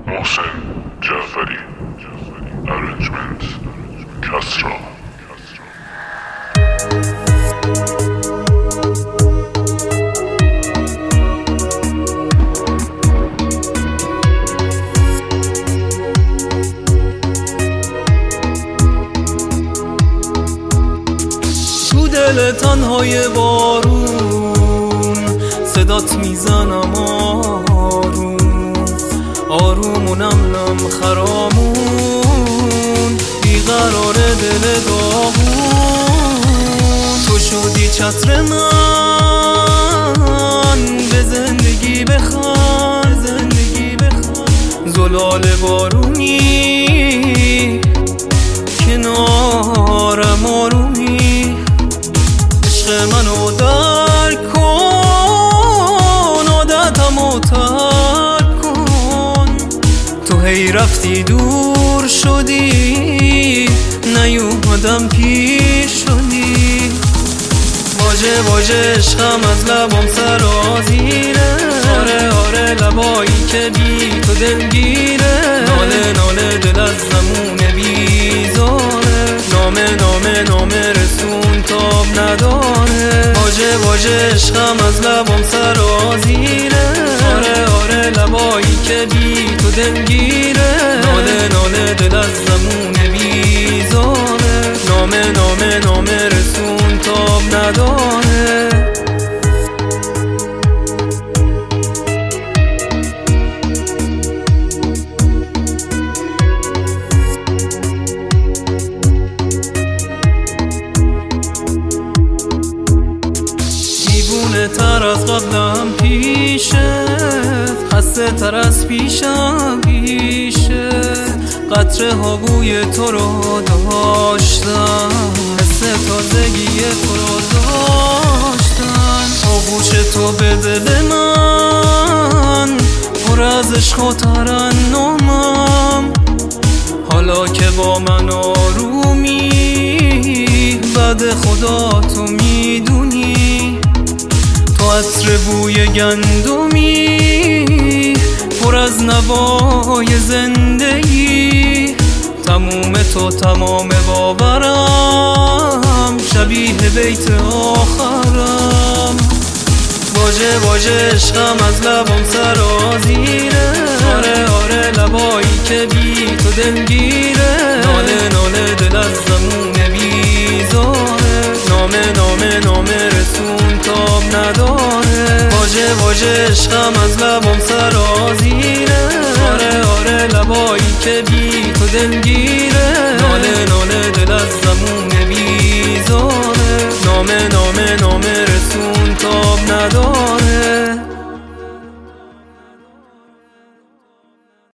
محسن جعفری. Arrangement کسرا. تو دل تنهای بارون صدات میزنم آروم آروم و نم نم خرامون بیقرار دل داغون. تو شدی چتر من به زندگی بخوان زلال بارونی کنارم آرومی. عشق منو درک کن عادتمو ترک کن. تو هی رفتی دور شدی نیومدم پیش شدی. واژه واژه عشقم از لبام سرازیره. آره آره لبایی که بی تو دلگیره. ناله ناله دل از زمونه بیزاره. نامه نامه نامه رسون تاب نداره. واژه واژه عشقم از لبام سرازیره. آره آره لبایی که بی تو دلگیره. ناله ناله دل از زمونه بیزاره. نامه نامه نامه رسون تاب نداره. دیوونه تر از قبلم پیشت خسته تر از پیشم پیشه. قطره ها بوی تو رو داشتن حس تازگی تو رو داشتن. آغوش تو به دل من پر از عشق و ترنمم. حالا که با من آرومی بعد خدا تو میدونی. تو عطر بوی گندمی پر از نوای زندگی. تموم تو تمام باورم شبیه بیت آخرم. واژه واژه عشقم از لبام سرازیره. آره آره لبایی که بی تو دلگیره. ناله ناله دل از زمونه بیزاره. نامه نامه نامه رسون تاب نداره. واژه واژه عشقم از لبام سرازیره. آره آره لبایی که بی تو دلگیره. ناله ناله دل از زمونه بیزاره. نامه نامه نامه رسون تاب نداره.